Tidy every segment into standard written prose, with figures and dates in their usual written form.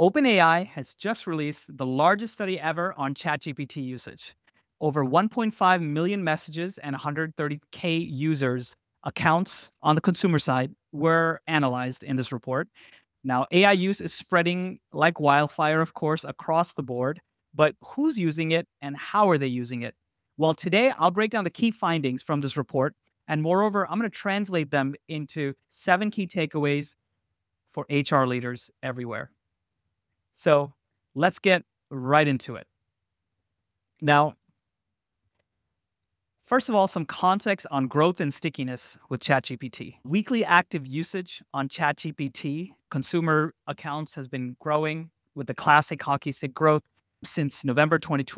OpenAI has just released the largest study ever on ChatGPT usage. Over 1.5 million messages and 130K users accounts on the consumer side were analyzed in this report. Now, AI use is spreading like wildfire, of course, across the board, but who's using it and how are they using it? Well, today I'll break down the key findings from this report. And moreover, I'm going to translate them into 7 key takeaways for HR leaders everywhere. So let's get right into it. Now, first of all, some context on growth and stickiness with ChatGPT. Weekly active usage on ChatGPT, consumer accounts has been growing with the classic hockey stick growth since November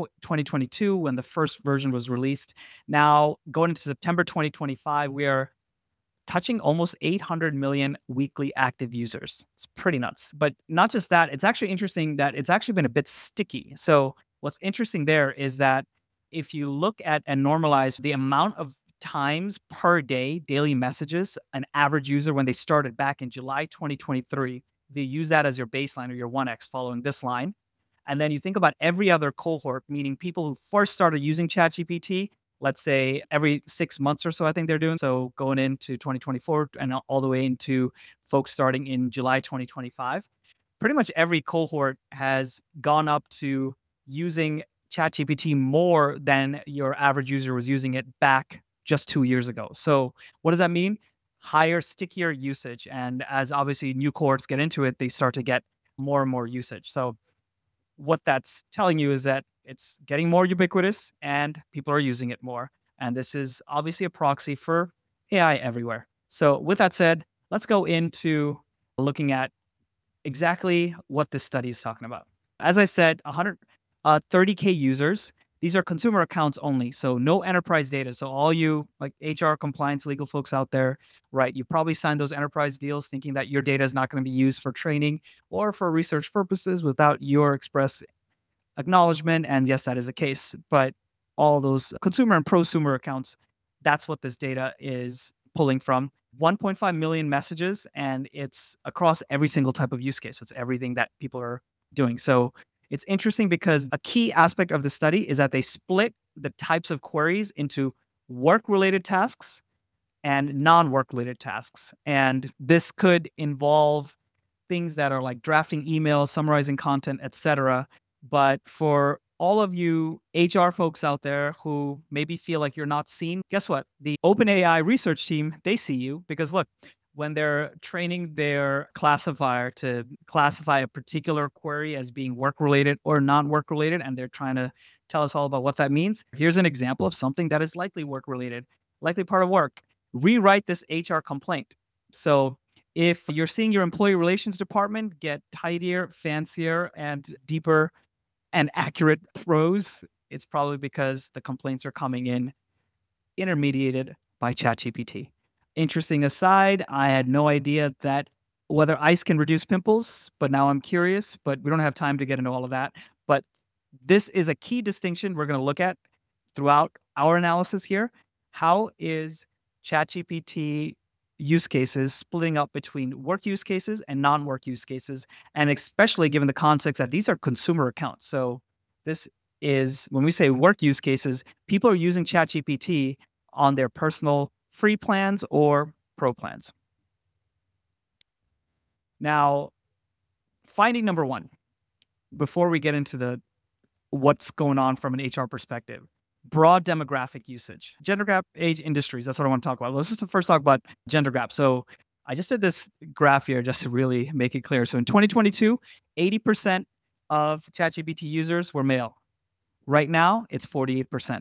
2022 when the first version was released. Now, going into September 2025, we are touching almost 800 million weekly active users. It's pretty nuts. But not just that, it's actually interesting that it's actually been a bit sticky. So what's interesting there is that if you look at and normalize the amount of times per day, daily messages, an average user when they started back in July 2023, they use that as your baseline or your 1x following this line. And then you think about every other cohort, meaning people who first started using ChatGPT, let's say every 6 months or so, I think they're doing. So going into 2024 and all the way into folks starting in July 2025, pretty much every cohort has gone up to using ChatGPT more than your average user was using it back just 2 years ago. So what does that mean? Higher, stickier usage. And as obviously new cohorts get into it, they start to get more and more usage. So what that's telling you is that it's getting more ubiquitous and people are using it more. And this is obviously a proxy for AI everywhere. So, with that said, let's go into looking at exactly what this study is talking about. As I said, 130K users. These are consumer accounts only, so no enterprise data. So all you like HR compliance legal folks out there, right? You probably signed those enterprise deals thinking that your data is not going to be used for training or for research purposes without your express acknowledgement. And yes, that is the case. But all those consumer and prosumer accounts, that's what this data is pulling from. 1.5 million messages, and it's across every single type of use case. So it's everything that people are doing. So it's interesting because a key aspect of the study is that they split the types of queries into work related tasks and non work related tasks. And this could involve things that are like drafting emails, summarizing content, etc. But for all of you HR folks out there who maybe feel like you're not seen, guess what? The OpenAI research team, they see you because look, when they're training their classifier to classify a particular query as being work related or non work related, and they're trying to tell us all about what that means, here's an example of something that is likely work related, likely part of work. Rewrite this HR complaint. So if you're seeing your employee relations department get tidier, fancier, and deeper and accurate prose, it's probably because the complaints are coming in intermediated by ChatGPT. Interesting aside, I had no idea that whether ice can reduce pimples, but now I'm curious, but we don't have time to get into all of that. But this is a key distinction we're going to look at throughout our analysis here. How is ChatGPT use cases splitting up between work use cases and non-work use cases, and especially given the context that these are consumer accounts. So this is when we say work use cases, people are using ChatGPT on their personal free plans or pro plans. Now, finding number one, before we get into the what's going on from an HR perspective, broad demographic usage, gender gap, age, industries. That's what I want to talk about. Let's just first talk about gender gap. So I just did this graph here just to really make it clear. So in 2022, 80% of ChatGPT users were male. Right now, it's 48%.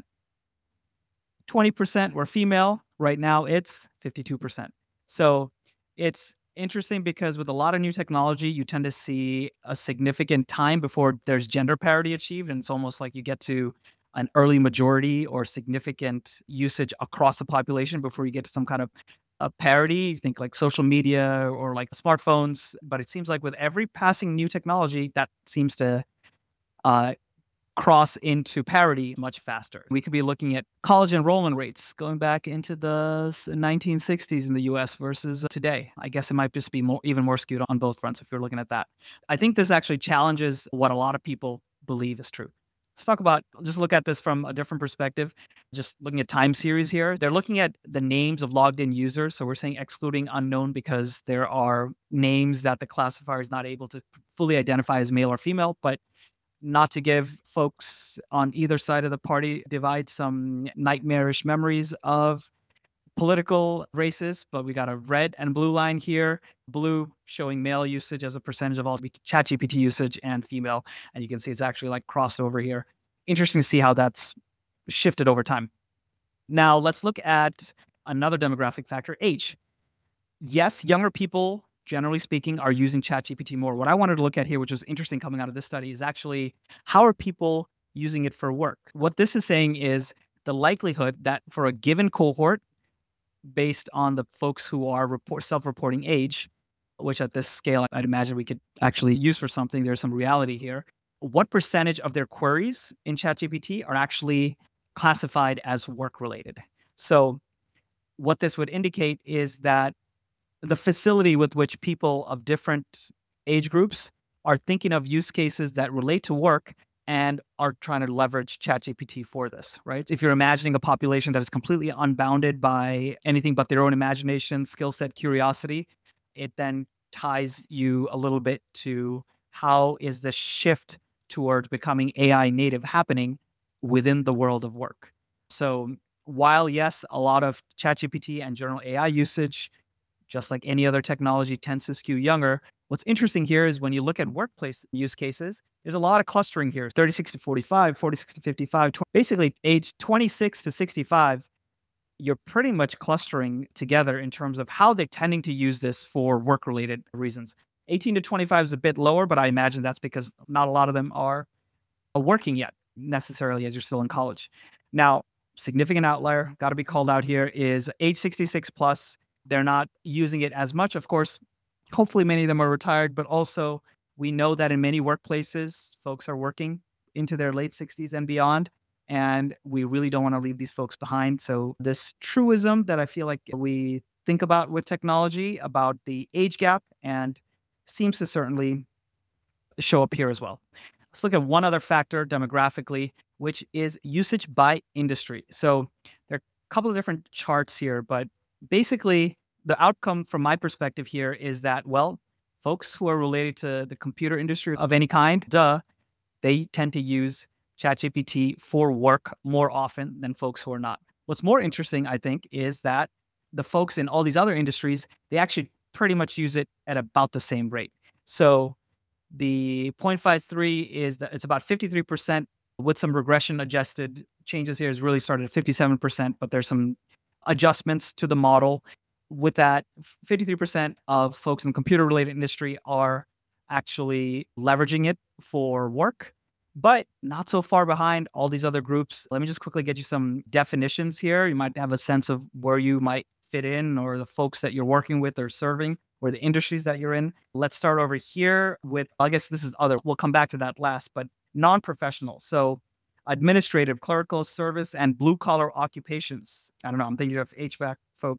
20% were female. Right now, it's 52%. So it's interesting because with a lot of new technology, you tend to see a significant time before there's gender parity achieved. And it's almost like you get to an early majority or significant usage across the population before you get to some kind of a parity. You think like social media or like smartphones. But it seems like with every passing new technology, that seems to uh, cross into parity much faster. We could be looking at college enrollment rates going back into the 1960s in the US versus today. I guess it might just be even more skewed on both fronts if you're looking at that. I think this actually challenges what a lot of people believe is true. Let's talk about, just look at this from a different perspective. Just looking at time series here. They're looking at the names of logged in users. So we're saying excluding unknown because there are names that the classifier is not able to fully identify as male or female, but not to give folks on either side of the party divide some nightmarish memories of political races, but we got a red and blue line here. Blue showing male usage as a percentage of all ChatGPT usage and female. And you can see it's actually like crossover here. Interesting to see how that's shifted over time. Now let's look at another demographic factor, age. Yes, younger people, generally speaking, are using ChatGPT more. What I wanted to look at here, which was interesting coming out of this study, is actually how are people using it for work? What this is saying is the likelihood that for a given cohort, based on the folks who are self-reporting age, which at this scale, I'd imagine we could actually use for something. There's some reality here. What percentage of their queries in ChatGPT are actually classified as work-related? So what this would indicate is that the facility with which people of different age groups are thinking of use cases that relate to work and are trying to leverage ChatGPT for this, right? If you're imagining a population that is completely unbounded by anything but their own imagination, skill set, curiosity, it then ties you a little bit to how is the shift toward becoming AI native happening within the world of work. So while, yes, a lot of ChatGPT and general AI usage, just like any other technology, tends to skew younger. What's interesting here is when you look at workplace use cases, there's a lot of clustering here. 36 to 45, 46 to 55, basically age 26 to 65, you're pretty much clustering together in terms of how they're tending to use this for work-related reasons. 18 to 25 is a bit lower, but I imagine that's because not a lot of them are working yet necessarily as you're still in college. Now, significant outlier, got to be called out here, is age 66 plus. They're not using it as much. Of course, hopefully many of them are retired, but also we know that in many workplaces, folks are working into their late 60s and beyond, and we really don't want to leave these folks behind. So this truism that I feel like we think about with technology about the age gap and seems to certainly show up here as well. Let's look at one other factor demographically, which is usage by industry. So there are a couple of different charts here, but basically the outcome from my perspective here is that, well, folks who are related to the computer industry of any kind, they tend to use ChatGPT for work more often than folks who are not. What's more interesting, I think, is that the folks in all these other industries, they actually pretty much use it at about the same rate. So the 0.53 is that it's about 53% with some regression adjusted changes here is really started at 57%, but there's some adjustments to the model. With that, 53% of folks in the computer related industry are actually leveraging it for work, but not so far behind all these other groups. Let me just quickly get you some definitions here. You might have a sense of where you might fit in or the folks that you're working with or serving or the industries that you're in. Let's start over here with, I guess this is other, we'll come back to that last, but non-professional. So administrative, clerical service, and blue collar occupations. I don't know, I'm thinking of HVAC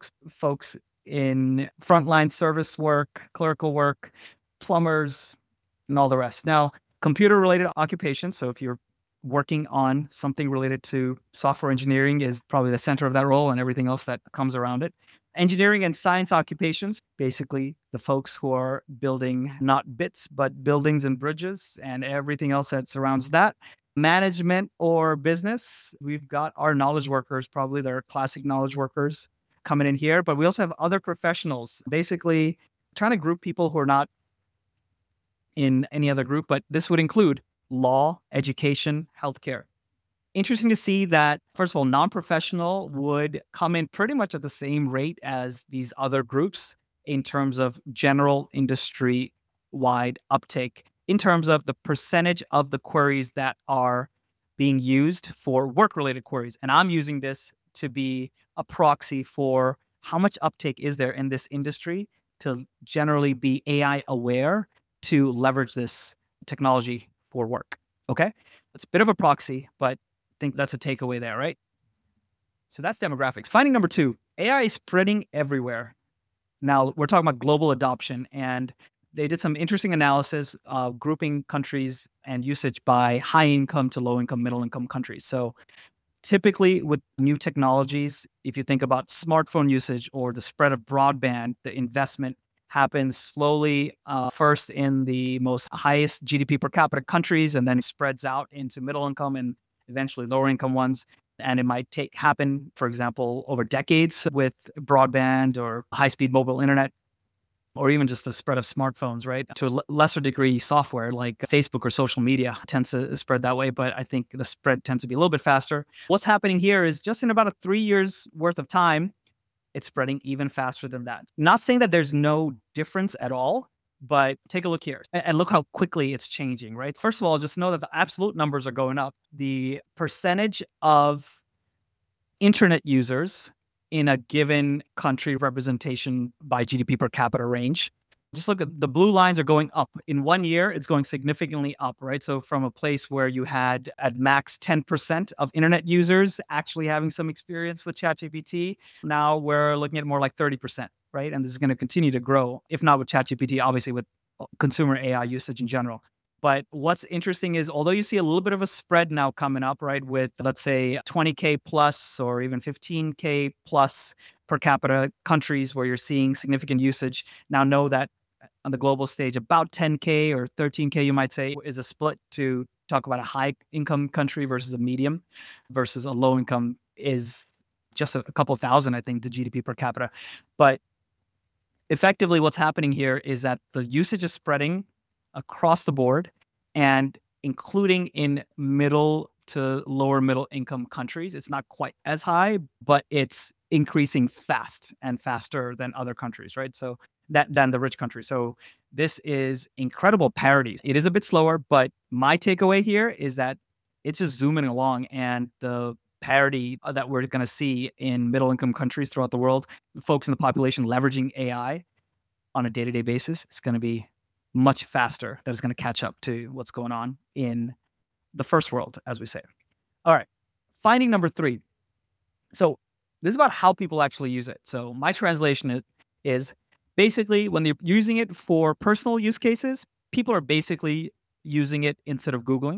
folks in frontline service work, clerical work, plumbers, and all the rest. Now, computer related occupations. So if you're working on something related to software engineering is probably the center of that role and everything else that comes around it. Engineering and science occupations, basically the folks who are building not bits, but buildings and bridges and everything else that surrounds that. Management or business, we've got our knowledge workers, probably they're classic knowledge workers coming in here, but we also have other professionals, basically trying to group people who are not in any other group, but this would include law, education, healthcare. Interesting to see that, first of all, non-professional would come in pretty much at the same rate as these other groups in terms of general industry-wide uptake, in terms of the percentage of the queries that are being used for work-related queries. And I'm using this to be a proxy for how much uptake is there in this industry to generally be AI aware to leverage this technology for work. Okay. It's a bit of a proxy, but I think that's a takeaway there, right? So that's demographics. Finding number two, AI is spreading everywhere. Now we're talking about global adoption, and they did some interesting analysis grouping countries and usage by high income to low income, middle income countries. So typically with new technologies, if you think about smartphone usage or the spread of broadband, the investment happens slowly, first in the most highest GDP per capita countries, and then spreads out into middle income and eventually lower income ones. And it might happen, for example, over decades with broadband or high speed mobile internet, or even just the spread of smartphones, right? To a lesser degree, software like Facebook or social media tends to spread that way, but I think the spread tends to be a little bit faster. What's happening here is just in about a 3 years worth of time, it's spreading even faster than that. Not saying that there's no difference at all, but take a look here and look how quickly it's changing, right? First of all, just know that the absolute numbers are going up. The percentage of internet users in a given country representation by GDP per capita range. Just look at the blue lines are going up. In 1 year, it's going significantly up, right? So from a place where you had at max 10% of internet users actually having some experience with ChatGPT, now we're looking at more like 30%, right? And this is going to continue to grow, if not with ChatGPT, obviously with consumer AI usage in general. But what's interesting is although you see a little bit of a spread now coming up, right, with let's say 20K plus or even 15K plus per capita countries where you're seeing significant usage, now know that on the global stage, about 10K or 13K, you might say, is a split to talk about a high income country versus a medium versus a low income is just a couple thousand, I think, the GDP per capita. But effectively, what's happening here is that the usage is spreading across the board and including in middle to lower middle income countries. It's not quite as high, but it's increasing fast and faster than other countries, right? So than the rich countries. So this is incredible parity. It is a bit slower, but my takeaway here is that it's just zooming along, and the parity that we're going to see in middle income countries throughout the world, folks in the population leveraging AI on a day-to-day basis, is going to be much faster. That is going to catch up to what's going on in the first world, as we say. All right. Finding number three. So this is about how people actually use it. So my translation is basically when they're using it for personal use cases, people are basically using it instead of Googling.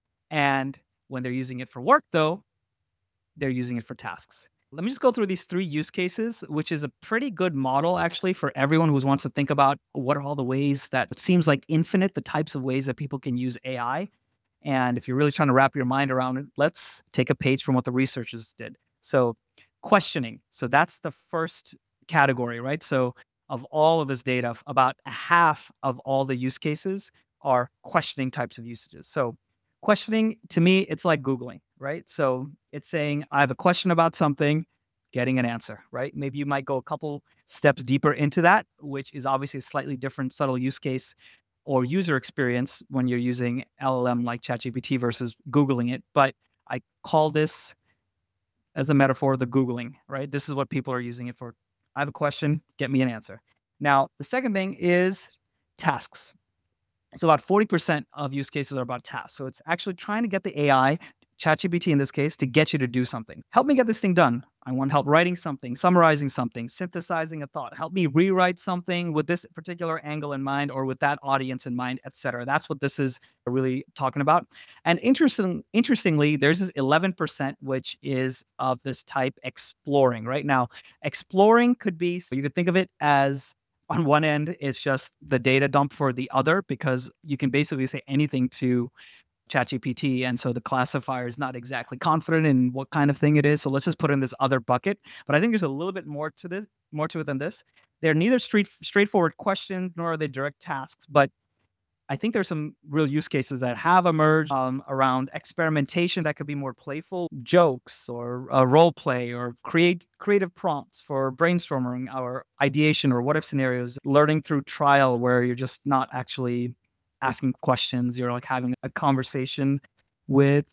And when they're using it for work, though, they're using it for tasks. Let me just go through these three use cases, which is a pretty good model actually for everyone who wants to think about what are all the ways that it seems like infinite, the types of ways that people can use AI. And if you're really trying to wrap your mind around it, let's take a page from what the researchers did. So questioning. So that's the first category, right? So of all of this data, about half of all the use cases are questioning types of usages. So questioning, to me, it's like Googling, right? So it's saying, I have a question about something, getting an answer, right? Maybe you might go a couple steps deeper into that, which is obviously a slightly different, subtle use case or user experience when you're using LLM like ChatGPT versus Googling it. But I call this as a metaphor, the Googling, right? This is what people are using it for. I have a question, get me an answer. Now, the second thing is tasks. So about 40% of use cases are about tasks. So it's actually trying to get the AI, ChatGPT in this case, to get you to do something. Help me get this thing done. I want help writing something, summarizing something, synthesizing a thought. Help me rewrite something with this particular angle in mind or with that audience in mind, etc. That's what this is really talking about. And interestingly, there's this 11%, which is of this type exploring. Right now, exploring could be, so you could think of it as on one end, it's just the data dump for the other, because you can basically say anything to ChatGPT. And so the classifier is not exactly confident in what kind of thing it is. So let's just put in this other bucket. But I think there's a little bit more to it than this. They're neither straightforward questions nor are they direct tasks. But I think there's some real use cases that have emerged around experimentation that could be more playful, jokes or role play or creative prompts for brainstorming or ideation or what if scenarios, learning through trial where you're just not actually asking questions. You're like having a conversation with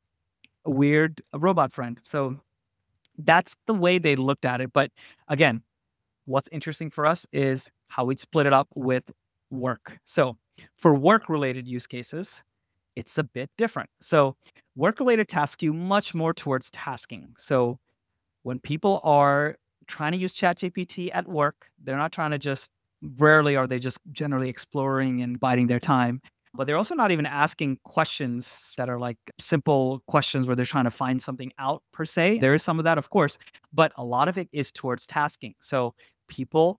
a weird robot friend. So that's the way they looked at it. But again, what's interesting for us is how we split it up with work. So for work related use cases, it's a bit different. So work-related tasks skew much more towards tasking. So when people are trying to use ChatGPT at work, they're not trying to just rarely are they just generally exploring and biding their time, but they're also not even asking questions that are like simple questions where they're trying to find something out per se. There is some of that, of course, but a lot of it is towards tasking. So people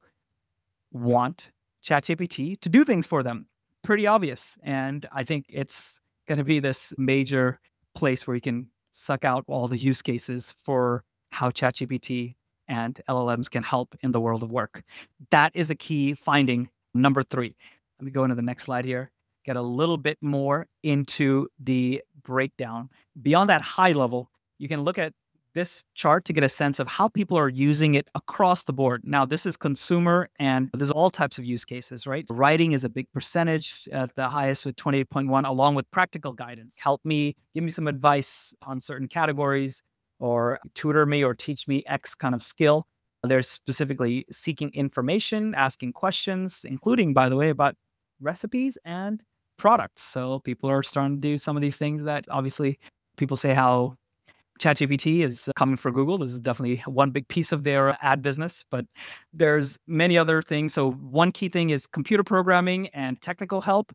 want ChatGPT to do things for them. Pretty obvious. And I think it's going to be this major place where you can suck out all the use cases for how ChatGPT and LLMs can help in the world of work. That is a key finding. Number three. Let me go into the next slide here. Get a little bit more into the breakdown. Beyond that high level, you can look at this chart to get a sense of how people are using it across the board. Now, this is consumer and there's all types of use cases, right? Writing is a big percentage at the highest with 28.1, along with practical guidance. Help me, give me some advice on certain categories or tutor me or teach me X kind of skill. They're specifically seeking information, asking questions, including, by the way, about recipes and products. So people are starting to do some of these things that obviously people say how ChatGPT is coming for Google. This is definitely one big piece of their ad business, but there's many other things. So one key thing is computer programming and technical help.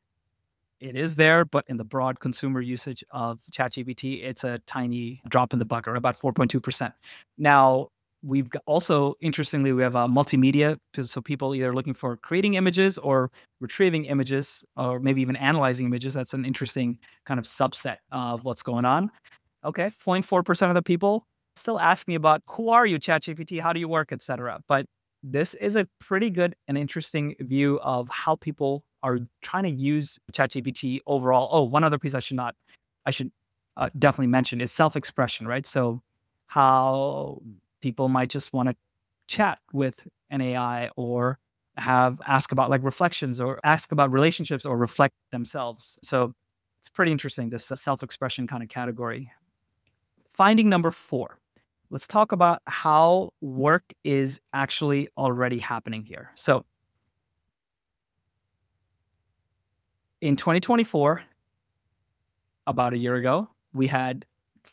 It is there, but in the broad consumer usage of ChatGPT, it's a tiny drop in the bucket, or about 4.2%. Now, we've also, interestingly, we have a multimedia. So people either looking for creating images or retrieving images, or maybe even analyzing images. That's an interesting kind of subset of what's going on. Okay, 0.4% of the people still ask me about who are you, ChatGPT, how do you work, etc. But this is a pretty good and interesting view of how people are trying to use ChatGPT overall. Oh, one other piece I should definitely mention is self-expression, right? So how people might just want to chat with an AI or ask about like reflections or ask about relationships or reflect themselves. So it's pretty interesting, this self-expression kind of category. Finding number four, let's talk about how work is actually already happening here. So in 2024, about a year ago, we had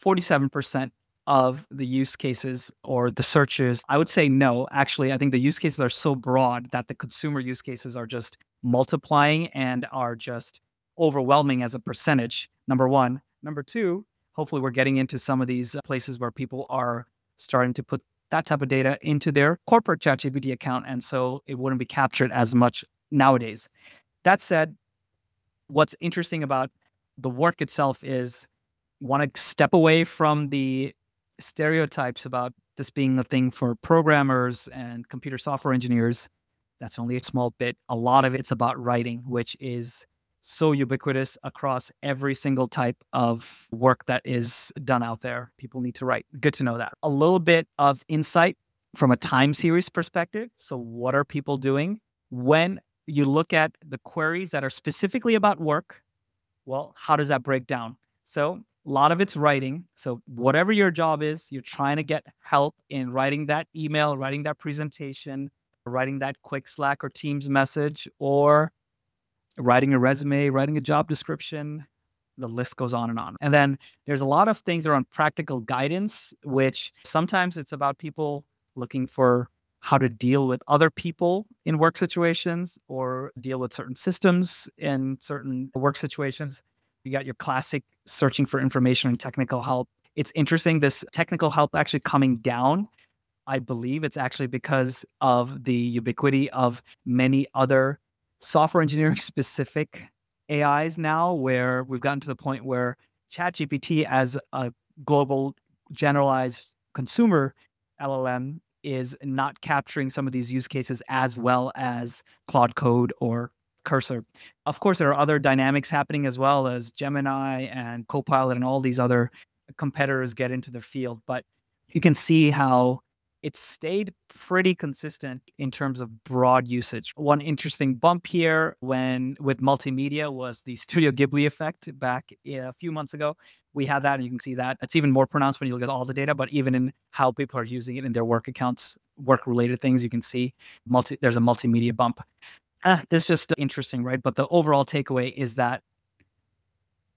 47% of the use cases or the searches. I would say no. Actually, I think the use cases are so broad that the consumer use cases are just multiplying and are just overwhelming as a percentage, number one. Number two, hopefully we're getting into some of these places where people are starting to put that type of data into their corporate ChatGPT account. And so it wouldn't be captured as much nowadays. That said, what's interesting about the work itself is want to step away from the stereotypes about this being a thing for programmers and computer software engineers. That's only a small bit. A lot of it's about writing, which is so ubiquitous across every single type of work that is done out there. People need to write. Good to know that. A little bit of insight from a time series perspective. So, what are people doing? When you look at the queries that are specifically about work, well, how does that break down? So, a lot of it's writing. So, whatever your job is, you're trying to get help in writing that email, writing that presentation, writing that quick Slack or Teams message, or writing a resume, writing a job description. The list goes on and on. And then there's a lot of things around practical guidance, which sometimes it's about people looking for how to deal with other people in work situations or deal with certain systems in certain work situations. You got your classic searching for information and technical help. It's interesting, this technical help actually coming down. I believe it's actually because of the ubiquity of many other software engineering specific AIs now, where we've gotten to the point where ChatGPT as a global generalized consumer LLM is not capturing some of these use cases as well as Claude Code or Cursor. Of course, there are other dynamics happening as well as Gemini and Copilot and all these other competitors get into the field, but you can see how it stayed pretty consistent in terms of broad usage. One interesting bump here when with multimedia was the Studio Ghibli effect back a few months ago. We had that, and you can see that. It's even more pronounced when you look at all the data, but even in how people are using it in their work accounts, work-related things, you can see there's a multimedia bump. This is just interesting, right? But the overall takeaway is that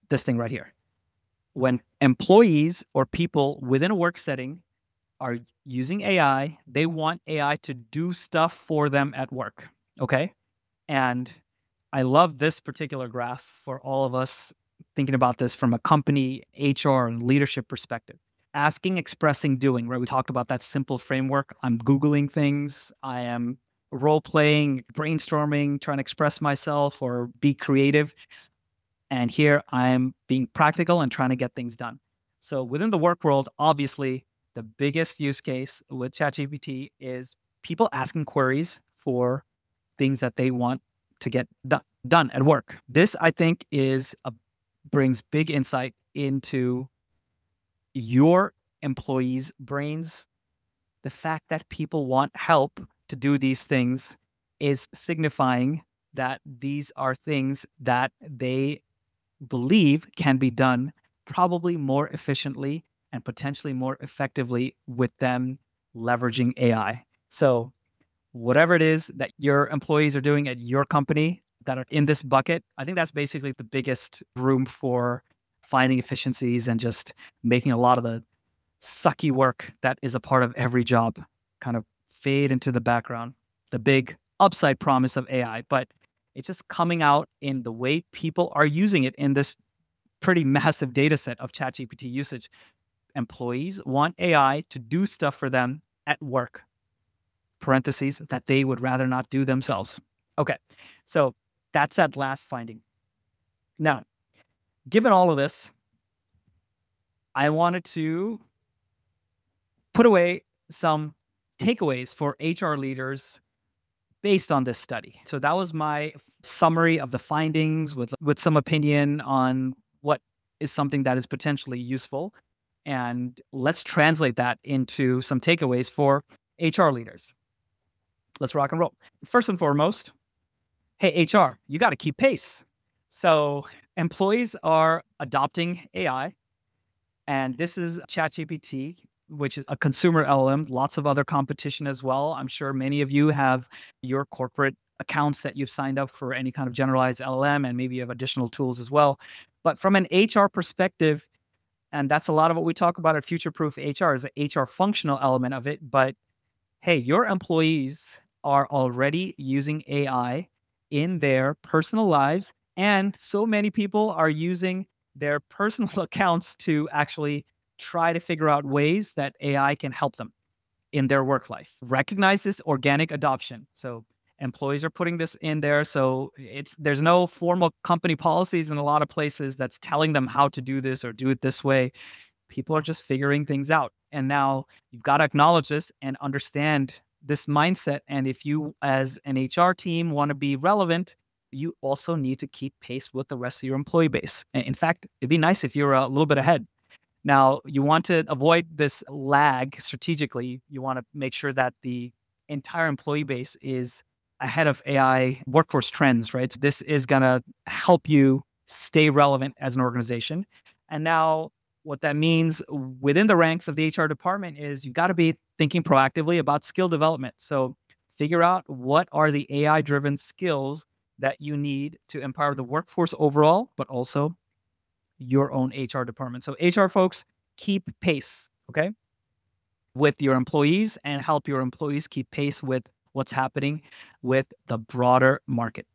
this thing right here. When employees or people within a work setting are using AI, they want AI to do stuff for them at work. Okay. And I love this particular graph for all of us thinking about this from a company, HR, and leadership perspective. Asking, expressing, doing, right? We talked about that simple framework. I'm Googling things. I am role playing, brainstorming, trying to express myself or be creative. And here I'm being practical and trying to get things done. So within the work world, obviously, the biggest use case with ChatGPT is people asking queries for things that they want to get done at work. This, I think, brings big insight into your employees' brains. The fact that people want help to do these things is signifying that these are things that they believe can be done probably more efficiently and potentially more effectively with them leveraging AI. So, whatever it is that your employees are doing at your company that are in this bucket, I think that's basically the biggest room for finding efficiencies and just making a lot of the sucky work that is a part of every job kind of fade into the background. The big upside promise of AI, but it's just coming out in the way people are using it in this pretty massive data set of ChatGPT usage. Employees want AI to do stuff for them at work, parentheses, that they would rather not do themselves. Okay, so that's that last finding. Now, given all of this, I wanted to put away some takeaways for HR leaders based on this study. So that was my summary of the findings with some opinion on what is something that is potentially useful. And let's translate that into some takeaways for HR leaders. Let's rock and roll. First and foremost, hey, HR, you got to keep pace. So employees are adopting AI, and this is ChatGPT, which is a consumer LLM, lots of other competition as well. I'm sure many of you have your corporate accounts that you've signed up for any kind of generalized LLM, and maybe you have additional tools as well. But from an HR perspective, and that's a lot of what we talk about at Future Proof HR is the HR functional element of it. But hey, your employees are already using AI in their personal lives, and so many people are using their personal accounts to actually try to figure out ways that AI can help them in their work life. Recognize this organic adoption. So employees are putting this in there. So there's no formal company policies in a lot of places that's telling them how to do this or do it this way. People are just figuring things out. And now you've got to acknowledge this and understand this mindset. And if you, as an HR team, want to be relevant, you also need to keep pace with the rest of your employee base. In fact, it'd be nice if you're a little bit ahead. Now, you want to avoid this lag strategically. You want to make sure that the entire employee base is ahead of AI workforce trends, right? So this is going to help you stay relevant as an organization. And now, what that means within the ranks of the HR department is you've got to be thinking proactively about skill development. So figure out what are the AI-driven skills that you need to empower the workforce overall, but also your own HR department. So HR folks, keep pace, okay, with your employees and help your employees keep pace with what's happening with the broader market.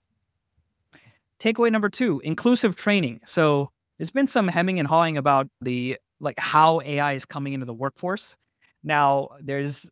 Takeaway number 2, inclusive training. So there's been some hemming and hawing about how AI is coming into the workforce. Now there's,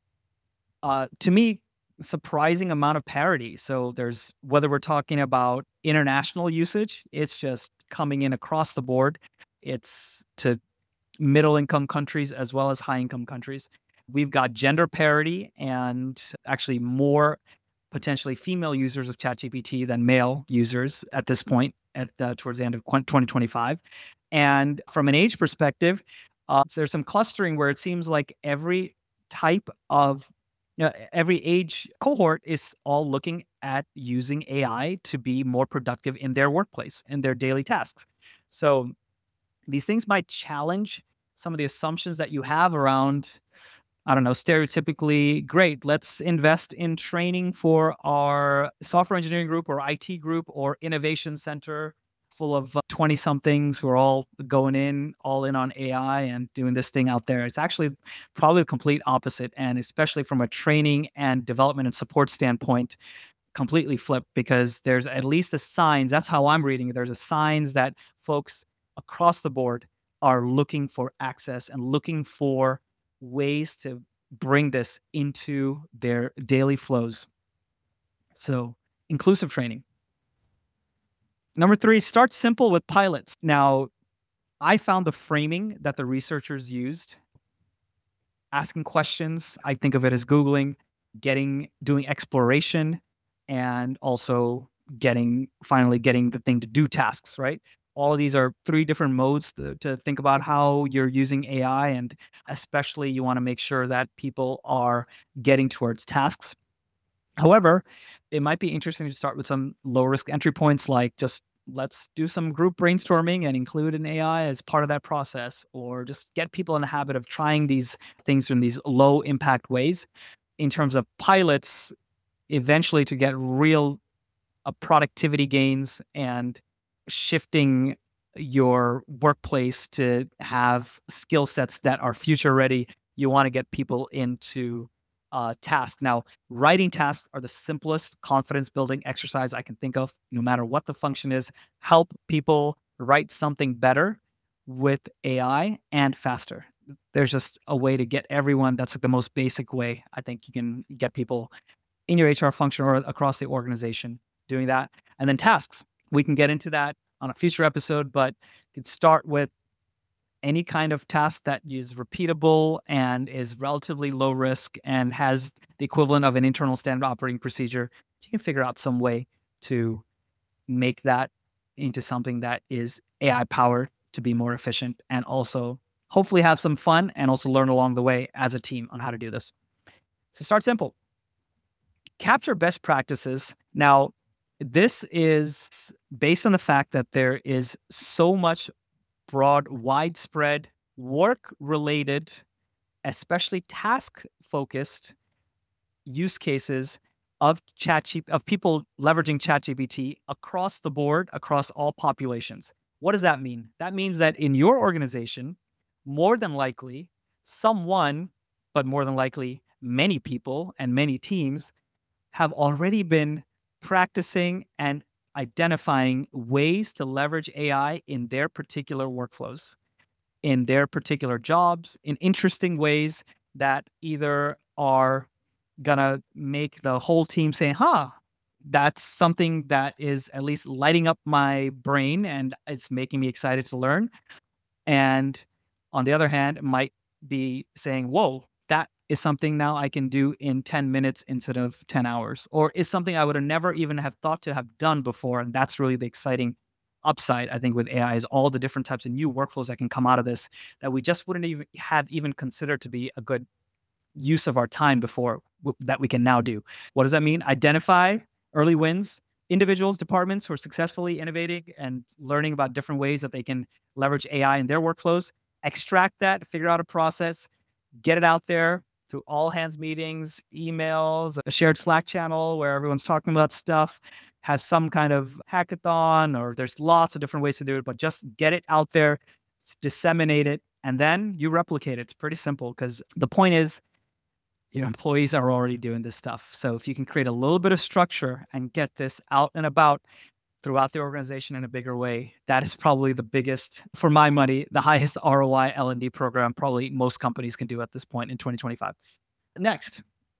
to me, surprising amount of parity. So there's, whether we're talking about international usage, it's just coming in across the board. It's to middle income countries as well as high income countries. We've got gender parity and actually more potentially female users of ChatGPT than male users at this point towards the end of 2025. And from an age perspective, so there's some clustering where it seems like every type of every age cohort is all looking at using AI to be more productive in their workplace and their daily tasks. So these things might challenge some of the assumptions that you have around, I don't know, stereotypically, great, let's invest in training for our software engineering group or IT group or innovation center full of 20 somethings who are all all in on AI and doing this thing out there. It's actually probably the complete opposite. And especially from a training and development and support standpoint, completely flipped, because there's at least the signs. That's how I'm reading it. There's a signs that folks across the board are looking for access and looking for ways to bring this into their daily flows. So, inclusive training. Number 3, start simple with pilots. Now, I found the framing that the researchers used, asking questions. I think of it as Googling, doing exploration, and also finally getting the thing to do tasks, right? All of these are 3 different modes to think about how you're using AI, and especially you want to make sure that people are getting towards tasks. However, it might be interesting to start with some low risk entry points, like just let's do some group brainstorming and include an AI as part of that process, or just get people in the habit of trying these things in these low impact ways. In terms of pilots, eventually to get real productivity gains and shifting your workplace to have skill sets that are future ready, you want to get people into tasks. Now, writing tasks are the simplest confidence building exercise I can think of, no matter what the function is. Help people write something better with AI and faster. There's just a way to get everyone. That's like the most basic way I think you can get people in your HR function or across the organization doing that. And then tasks. We can get into that on a future episode, but you can start with any kind of task that is repeatable and is relatively low risk and has the equivalent of an internal standard operating procedure. You can figure out some way to make that into something that is AI powered to be more efficient, and also hopefully have some fun and also learn along the way as a team on how to do this. So start simple. Capture best practices. Now, this is based on the fact that there is so much broad, widespread work-related, especially task-focused use cases of people leveraging ChatGPT across the board, across all populations. What does that mean? That means that in your organization, more than likely, someone, but more than likely, many people and many teams have already been practicing and identifying ways to leverage AI in their particular workflows, in their particular jobs, in interesting ways that either are gonna make the whole team say, huh, that's something that is at least lighting up my brain and it's making me excited to learn. And on the other hand, it might be saying, whoa, that is something now I can do in 10 minutes instead of 10 hours, or is something I would have never even have thought to have done before. And that's really the exciting upside, I think, with AI, is all the different types of new workflows that can come out of this that we just wouldn't even considered to be a good use of our time before, that we can now do. What does that mean? Identify early wins, individuals, departments who are successfully innovating and learning about different ways that they can leverage AI in their workflows, extract that, figure out a process, get it out there through all hands meetings, emails, a shared Slack channel where everyone's talking about stuff, have some kind of hackathon, or there's lots of different ways to do it, but just get it out there, disseminate it, and then you replicate it. It's pretty simple, because the point is, your employees are already doing this stuff. So if you can create a little bit of structure and get this out and about throughout the organization in a bigger way, that is probably the biggest, for my money, the highest ROI L&D program probably most companies can do at this point in 2025. Next.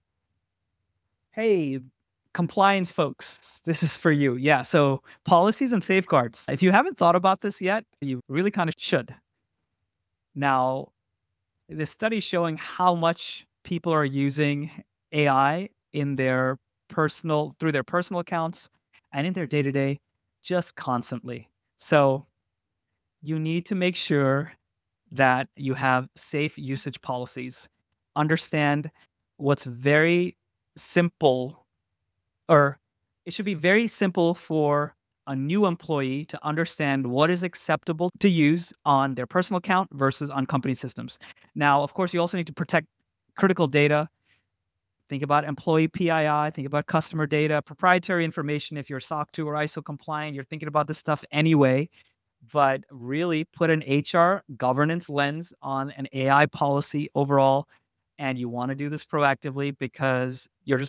Hey, compliance folks, this is for you. Yeah, so policies and safeguards. If you haven't thought about this yet, you really kind of should. Now, the study showing how much people are using AI in through their personal accounts and in their day-to-day, just constantly. So you need to make sure that you have safe usage policies. Understand what's very simple, or it should be very simple for a new employee to understand what is acceptable to use on their personal account versus on company systems. Now, of course, you also need to protect critical data. Think about employee PII, think about customer data, proprietary information. If you're SOC 2 or ISO compliant, you're thinking about this stuff anyway. But really put an HR governance lens on an AI policy overall. And you want to do this proactively because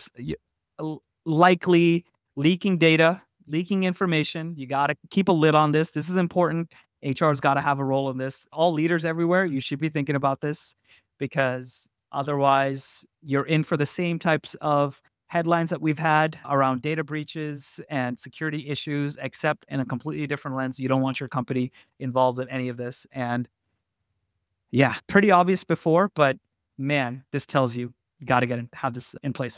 likely leaking data, leaking information. You got to keep a lid on this. This is important. HR's got to have a role in this. All leaders everywhere, you should be thinking about this because otherwise you're in for the same types of headlines that we've had around data breaches and security issues, except in a completely different lens. You don't want your company involved in any of this. And yeah, pretty obvious before, but man, this tells you got to have this in place.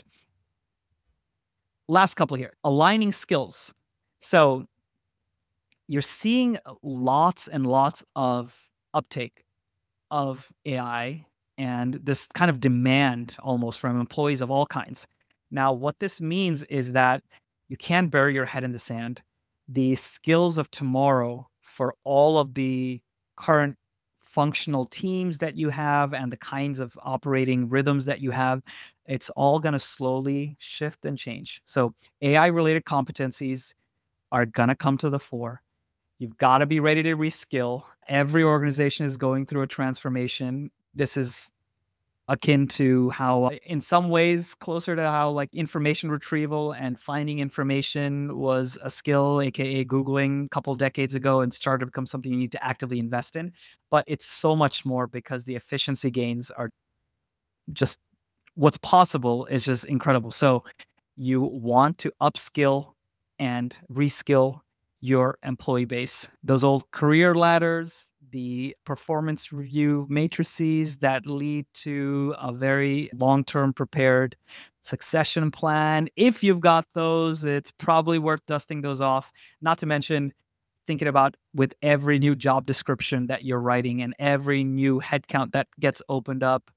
Last couple here, aligning skills. So you're seeing lots and lots of uptake of AI and this kind of demand almost from employees of all kinds. Now, what this means is that you can't bury your head in the sand. The skills of tomorrow for all of the current functional teams that you have and the kinds of operating rhythms that you have, it's all going to slowly shift and change. So, AI related competencies are going to come to the fore. You've got to be ready to reskill. Every organization is going through a transformation. This is akin to how, in some ways, closer to how like information retrieval and finding information was a skill, aka Googling a couple decades ago, and started to become something you need to actively invest in. But it's so much more because the efficiency gains are just what's possible is just incredible. So you want to upskill and reskill your employee base. Those old career ladders, the performance review matrices that lead to a very long-term prepared succession plan. If you've got those, it's probably worth dusting those off. Not to mention thinking about with every new job description that you're writing and every new headcount that gets opened up,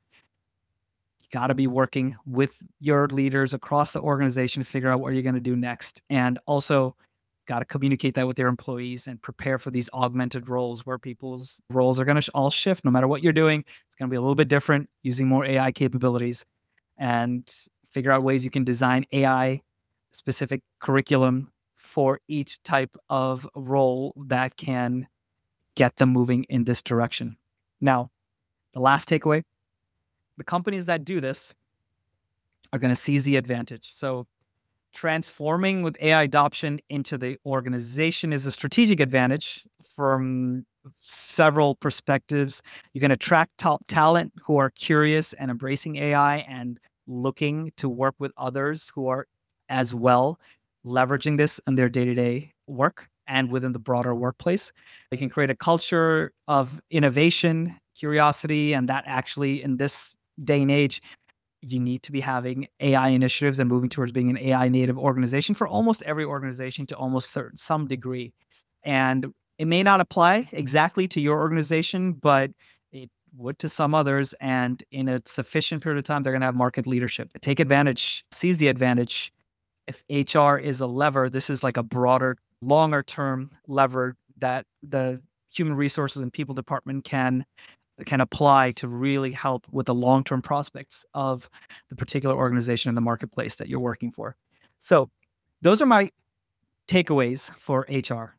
got to be working with your leaders across the organization to figure out what you're going to do next. And also got to communicate that with your employees and prepare for these augmented roles where people's roles are going to all shift. No matter what you're doing, it's going to be a little bit different using more AI capabilities and figure out ways you can design AI specific curriculum for each type of role that can get them moving in this direction. Now, the last takeaway, the companies that do this are going to seize the advantage. So transforming with AI adoption into the organization is a strategic advantage from several perspectives. You're going to attract top talent who are curious and embracing AI and looking to work with others who are as well leveraging this in their day-to-day work and within the broader workplace. They can create a culture of innovation, curiosity, and that actually in this day and age, you need to be having AI initiatives and moving towards being an AI native organization for almost every organization to almost some degree. And it may not apply exactly to your organization, but it would to some others. And in a sufficient period of time, they're going to have market leadership. Take advantage, seize the advantage. If HR is a lever, this is like a broader, longer term lever that the human resources and people department can apply to really help with the long-term prospects of the particular organization in the marketplace that you're working for. So those are my takeaways for HR.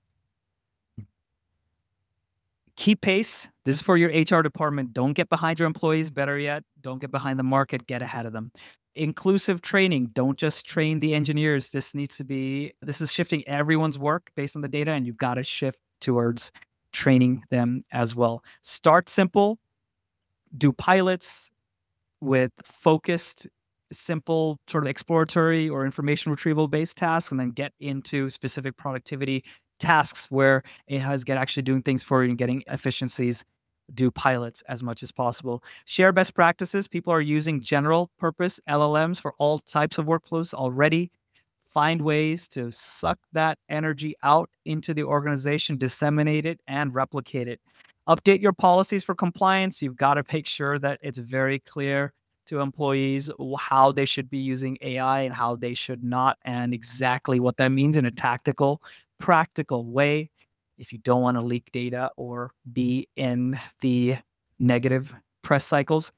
Keep pace. This is for your HR department. Don't get behind your employees. Better yet, don't get behind the market. Get ahead of them. Inclusive training. Don't just train the engineers. This is shifting everyone's work based on the data, and you've got to shift towards training them as well. Start simple, do pilots with focused, simple, sort of exploratory or information retrieval based tasks, and then get into specific productivity tasks where AI is actually doing things for you and getting efficiencies. Do pilots as much as possible. Share best practices. People are using general purpose LLMs for all types of workflows already. Find ways to suck that energy out into the organization, disseminate it, and replicate it. Update your policies for compliance. You've got to make sure that it's very clear to employees how they should be using AI and how they should not, and exactly what that means in a tactical, practical way if you don't want to leak data or be in the negative press cycles.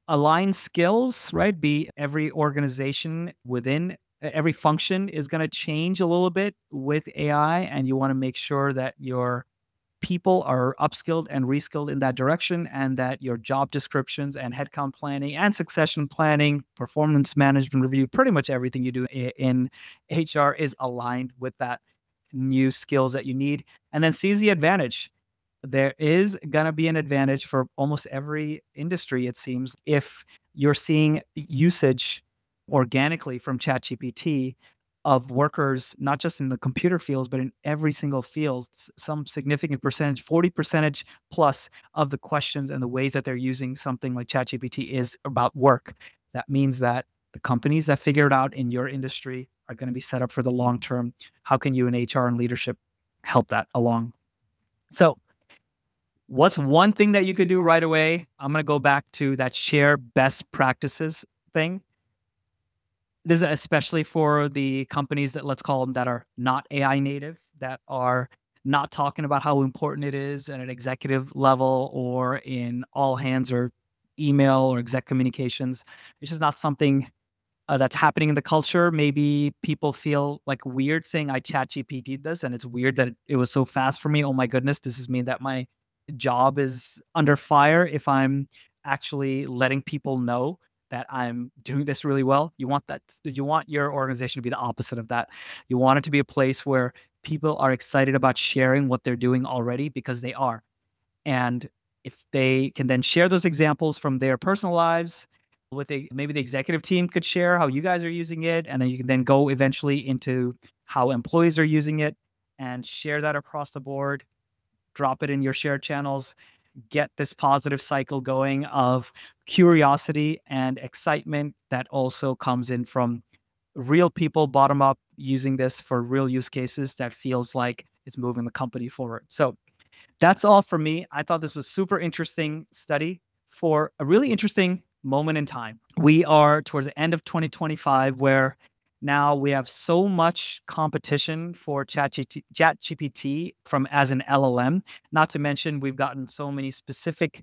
align skills, right? Be every organization within every function is going to change a little bit with AI, and you want to make sure that your people are upskilled and reskilled in that direction, and that your job descriptions and headcount planning and succession planning, performance management review, pretty much everything you do in HR is aligned with that new skills that you need. And then seize the advantage. There is going to be an advantage for almost every industry, it seems, if you're seeing usage organically from ChatGPT of workers, not just in the computer fields, but in every single field. Some significant percentage, 40 percentage plus of the questions and the ways that they're using something like ChatGPT is about work. That means that the companies that figure it out in your industry are going to be set up for the long term. How can you in HR and leadership help that along? So, what's one thing that you could do right away? I'm going to go back to that share best practices thing. This is especially for the companies that, let's call them, that are not AI native, that are not talking about how important it is at an executive level or in all hands or email or exec communications. It's just not something that's happening in the culture. Maybe people feel like weird saying I chat GPT this, and it's weird that it was so fast for me. Oh my goodness, does this mean that my job is under fire if I'm actually letting people know that I'm doing this really well? You want your organization to be the opposite of that. You want it to be a place where people are excited about sharing what they're doing already, because they are. And if they can then share those examples from their personal lives with maybe the executive team could share how you guys are using it, and then you can then go eventually into how employees are using it and share that across the board, drop it in your shared channels, get this positive cycle going of curiosity and excitement that also comes in from real people bottom up using this for real use cases that feels like it's moving the company forward. So that's all for me. I thought this was super interesting study for a really interesting moment in time. We are towards the end of 2025, where now we have so much competition for ChatGPT from as an LLM. Not to mention, we've gotten so many specific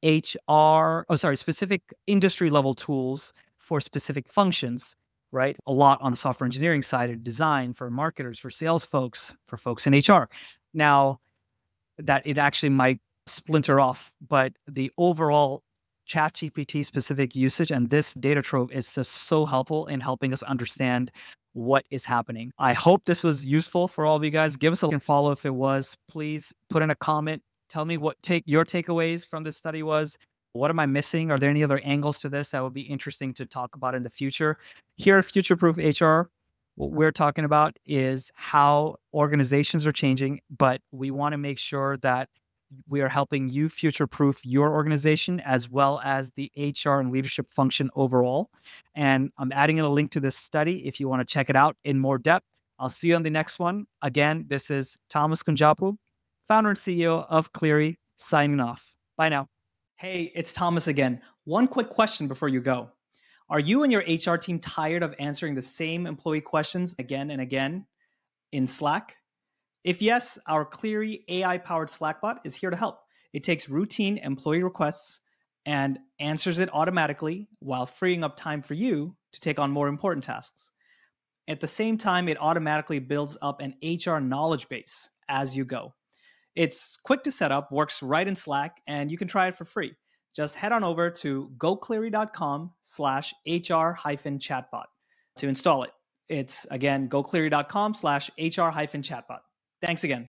specific industry level tools for specific functions, right? A lot on the software engineering side of design, for marketers, for sales folks, for folks in HR. Now, that it actually might splinter off, but the overall ChatGPT specific usage and this data trove is just so helpful in helping us understand what is happening. I hope this was useful for all of you guys. Give us a follow if it was. Please put in a comment. Tell me what your takeaways from this study was. What am I missing? Are there any other angles to this that would be interesting to talk about in the future? Here at Future Proof HR, what we're talking about is how organizations are changing, but we want to make sure that we are helping you future proof your organization as well as the HR and leadership function overall. And I'm adding in a link to this study if you want to check it out in more depth. I'll see you on the next one. Again, this is Thomas Kunjapu, founder and CEO of Cleary, signing off. Bye now. Hey, it's Thomas again. One quick question before you go. Are you and your HR team tired of answering the same employee questions again and again in Slack? If yes, our Cleary AI-powered Slack bot is here to help. It takes routine employee requests and answers it automatically while freeing up time for you to take on more important tasks. At the same time, it automatically builds up an HR knowledge base as you go. It's quick to set up, works right in Slack, and you can try it for free. Just head on over to gocleary.com/HR-chatbot to install it. It's again, gocleary.com/HR-chatbot. Thanks again.